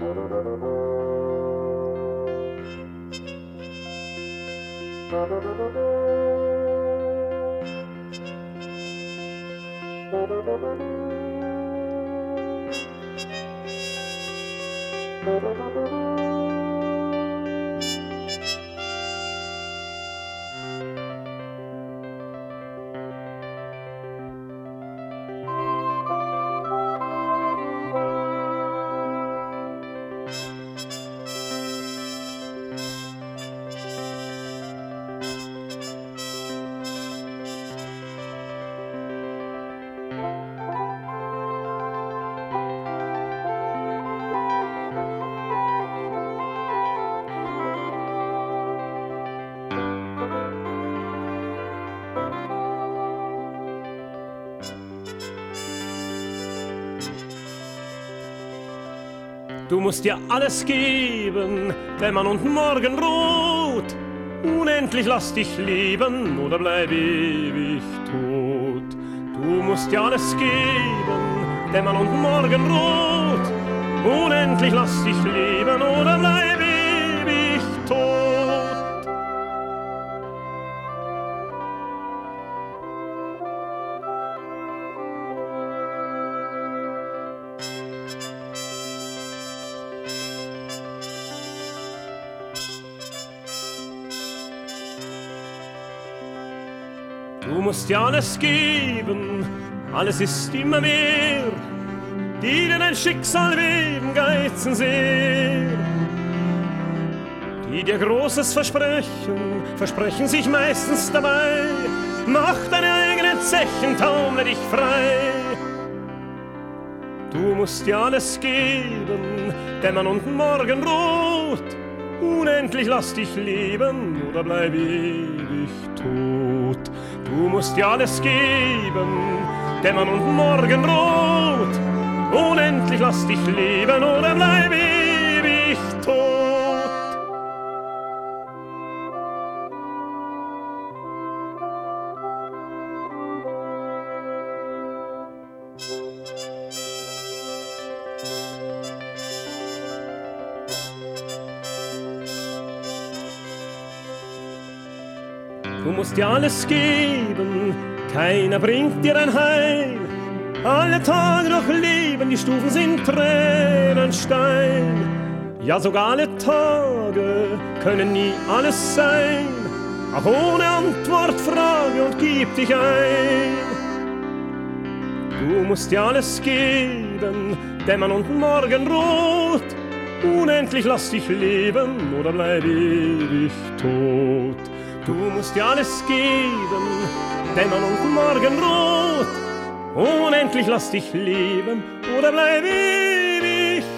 Du musst dir alles geben, Dämmern und Morgenrot. Unendlich lass dich leben oder bleib ewig tot. Du musst dir alles geben, Dämmern und Morgenrot. Unendlich lass dich leben oder bleib ewig tot. Du musst dir alles geben, alles ist immer mehr. Die, die dein Schicksal weben, geizen sehr. Die dir Großes versprechen, versprechen sich meistens dabei. Mach deine eigenen Zechen, taumle dich frei. Du musst dir alles geben, Dämmern und Morgenrot. Unendlich lass dich leben oder bleib ewig tot. Du musst dir alles geben, Dämmern und Morgenrot. Unendlich lass dich leben oder bleib ewig tot. Du musst dir alles geben, keiner bringt dir ein Heil. Alle Tage durchleben, die Stufen sind Tränenstein. Ja, sogar alle Tage können nie alles sein. Auch ohne Antwort frage und gib dich ein. Du musst dir alles geben, Dämmern und Morgenrot. Unendlich lass dich leben oder bleib ewig tot. Du musst dir alles geben, Dämmern und Morgenrot. Unendlich lass dich leben oder bleib ewig